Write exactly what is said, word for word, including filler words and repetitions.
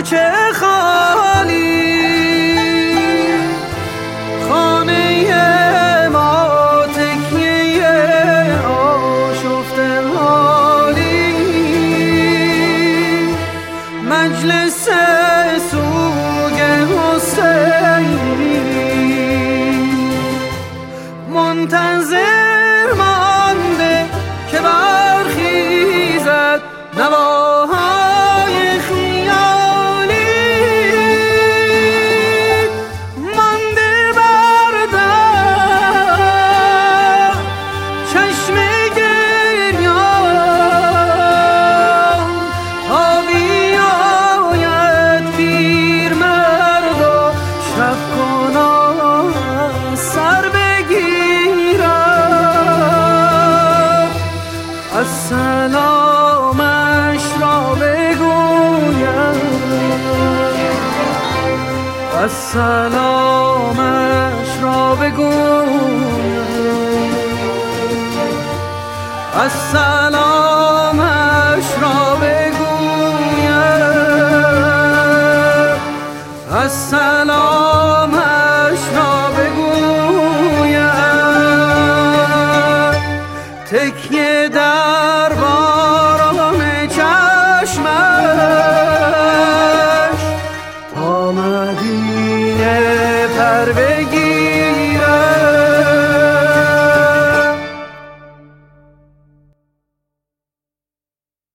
که خالی خانه ما تکیه آشفته حالی مجلس سوگ حسینی منتظر مانده که برخیزد نواهای خیالی مانده بر در چشم گریان تا بیاید پیرمرد و شب کنان سر بگیرد السلامش را بگویم السلامش را بگویم السلام